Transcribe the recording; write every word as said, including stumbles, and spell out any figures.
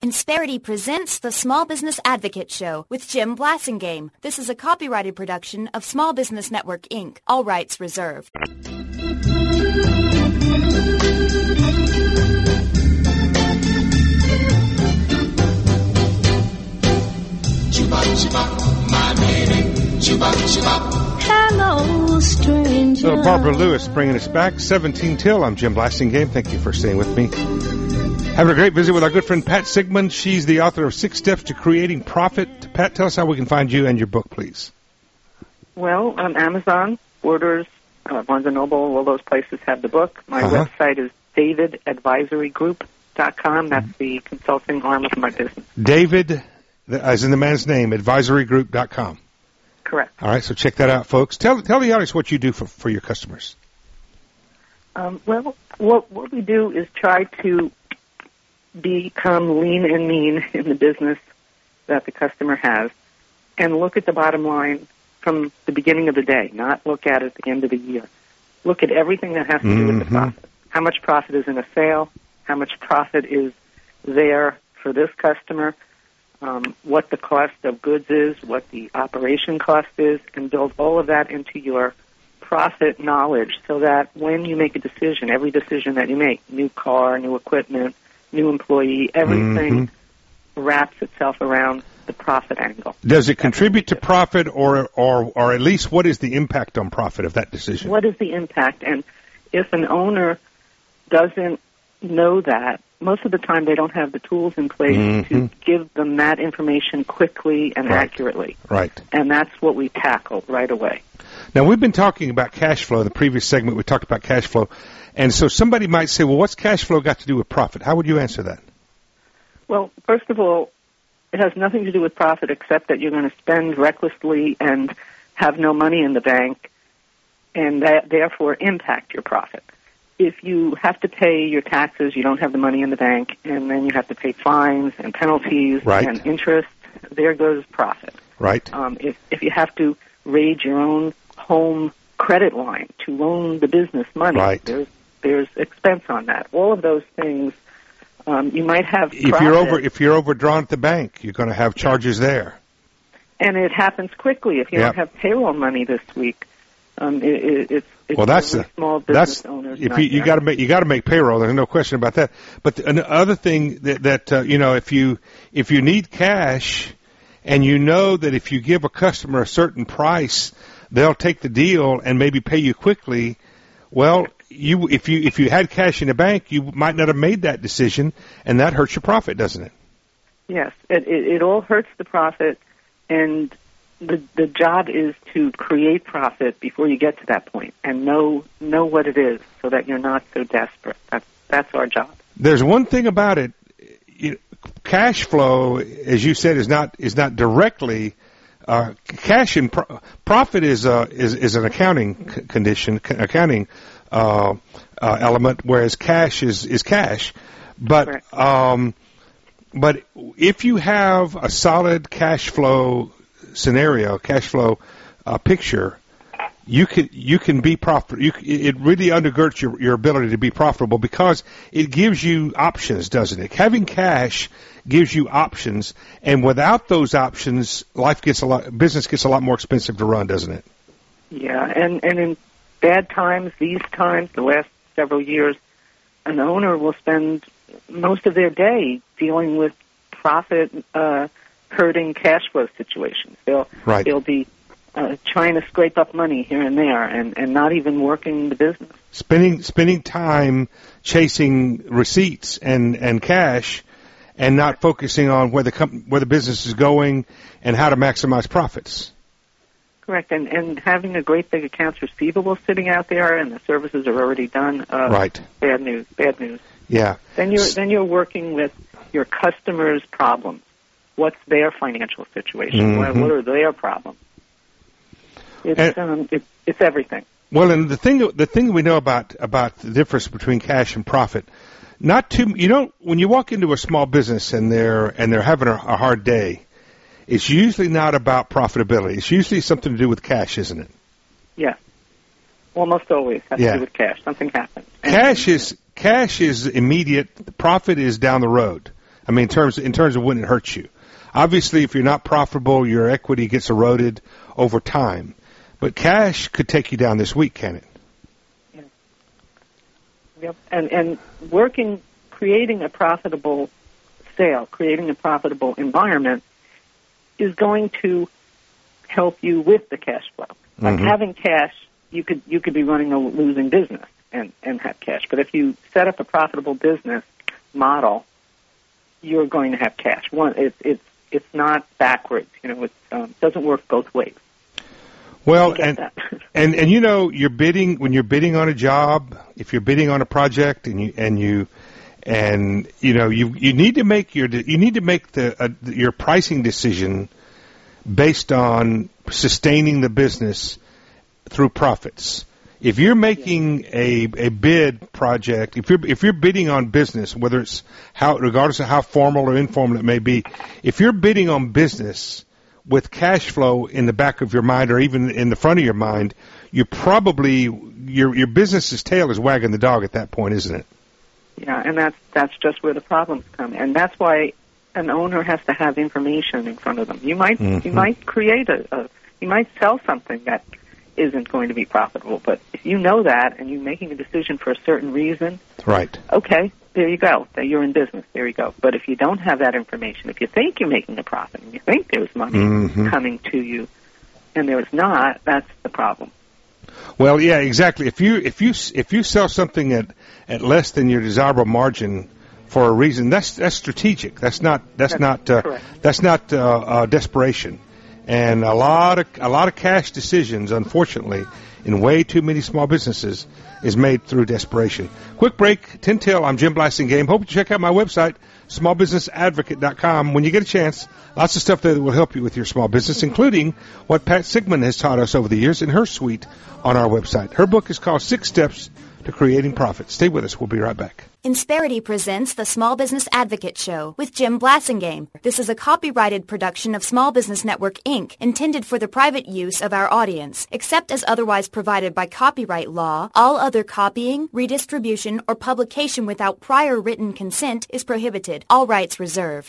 Insperity presents the Small Business Advocate Show with Jim Blasingame. This is a copyrighted production of Small Business Network, Incorporated. All rights reserved. Hello, stranger. So Barbara Lewis bringing us back, seventeen till. I'm Jim Blasingame. Thank you for staying with me. Having a great visit with our good friend Pat Sigmund. She's the author of Six Steps to Creating Profit. Pat, tell us how we can find you and your book, please. Well, on Amazon, Borders, uh, Barnes and Noble, all those places have the book. My uh-huh. website is david advisory group dot com. That's the consulting arm of my business. David, as in the man's name, advisory group dot com. Correct. All right, so check that out, folks. Tell tell the audience what you do for, for your customers. Um, well, what what we do is try to become lean and mean in the business that the customer has and look at the bottom line from the beginning of the day, not look at it at the end of the year. Look at everything that has to do mm-hmm. with the profit. How much profit is in a sale? How much profit is there for this customer? Um, what the cost of goods is, what the operation cost is, and build all of that into your profit knowledge so that when you make a decision, every decision that you make, new car, new equipment, new employee, everything mm-hmm. wraps itself around the profit angle. Does it contribute to profit, or, or, or at least what is the impact on profit of that decision? What is the impact? And if an owner doesn't know that, most of the time they don't have the tools in place mm-hmm. to give them that information quickly and right. accurately. Right. And that's what we tackle right away. Now, we've been talking about cash flow. In the previous segment, we talked about cash flow. And so somebody might say, well, what's cash flow got to do with profit? How would you answer that? Well, first of all, it has nothing to do with profit except that you're going to spend recklessly and have no money in the bank and that therefore impact your profit. If you have to pay your taxes, you don't have the money in the bank, and then you have to pay fines and penalties right. and interest, there goes profit. Right. Um, if, if you have to raise your own home credit line to loan the business money, right. there's there's expense on that. All of those things, um, you might have if profit. you're over if you're overdrawn at the bank, you're going to have charges there. And it happens quickly. If you yep. don't have payroll money this week, um, it, it, it's it's well, that's a the, small business that's, owners. If you, you got to make you got to make payroll. There's no question about that. But the, another thing that, that uh, you know, if you if you need cash, and you know that if you give a customer a certain price, they'll take the deal and maybe pay you quickly. Well, you if you if you had cash in the bank, you might not have made that decision, and that hurts your profit, doesn't it? Yes, it it, it all hurts the profit, and the the job is to create profit before you get to that point, and know know what it is, so that you're not so desperate. That's that's our job. There's one thing about it. You know, cash flow, as you said, is not is not directly. Uh, cash and pro- profit is uh, is is an accounting c- condition, c- accounting uh, uh, element, whereas cash is, is cash. But um, but if you have a solid cash flow scenario, cash flow uh, picture, you can you can be profitable. You, it really undergirds your, your ability to be profitable because it gives you options, doesn't it? Having cash gives you options, and without those options, life gets a lot, business gets a lot more expensive to run, doesn't it? Yeah, and and in bad times, these times, the last several years, an owner will spend most of their day dealing with profit uh, hurting cash flow situations. They'll right. they'll be uh, trying to scrape up money here and there, and, and not even working the business. Spending spending time chasing receipts and, and cash, and not focusing on where the com- where the business is going and how to maximize profits. Correct, and and having a great big accounts receivable sitting out there, and the services are already done. Uh, right. Bad news. Bad news. Yeah. Then you're then you're working with your customers' problems. What's their financial situation? Mm-hmm. What, what are their problems? It's and, um, it, it's everything. Well, and the thing the thing we know about about the difference between cash and profit, not too you don't when you walk into a small business and they're and they're having a, a hard day, it's usually not about profitability. It's usually something to do with cash, isn't it? Yeah. Almost always has yeah. to do with cash. Something happens. And cash is cash is immediate. The profit is down the road. I mean, in terms in terms of when it hurts you. Obviously, if you're not profitable, your equity gets eroded over time. But cash could take you down this week, can it? Yeah. Yep. And and working, creating a profitable sale, creating a profitable environment is going to help you with the cash flow. Like Mm-hmm. having cash, you could you could be running a losing business and, and have cash. But if you set up a profitable business model, you're going to have cash. One, it's it's it's not backwards. You know, it um, doesn't work both ways. Well, You get and, that. and and you know, you're bidding when you're bidding on a job. If you're bidding on a project, and you and you and you know you you need to make your you need to make the uh, your pricing decision based on sustaining the business through profits. If you're making a a bid project, if you're if you're bidding on business, whether it's how regardless of how formal or informal it may be, if you're bidding on business with cash flow in the back of your mind or even in the front of your mind, you probably your your business's tail is wagging the dog at that point, isn't it? Yeah, and that's that's just where the problems come, and that's why an owner has to have information in front of them. You might Mm-hmm. you might create a, a you might sell something that isn't going to be profitable, but if you know that and you're making a decision for a certain reason, Right. okay, there you go. That you're in business. There you go. But if you don't have that information, if you think you're making a profit and you think there's money Mhm. coming to you, and there's not, that's the problem. Well, yeah, exactly. If you if you if you sell something at, at less than your desirable margin for a reason, that's that's strategic. That's not that's, That's not uh, correct. that's not uh, uh, desperation. And a lot of a lot of cash decisions, unfortunately, in way too many small businesses, is made through desperation. Quick break. Tintel, I'm Jim Blasingame. Hope you check out my website, small business advocate dot com. When you get a chance, lots of stuff that will help you with your small business, including what Pat Sigmund has taught us over the years in her suite on our website. Her book is called Six Steps to Creating Profit. Stay with us. We'll be right back. Insperity presents the Small Business Advocate Show with Jim Blasingame. This is a copyrighted production of Small Business Network, Incorporated, intended for the private use of our audience. Except as otherwise provided by copyright law, all other copying, redistribution, or publication without prior written consent is prohibited. All rights reserved.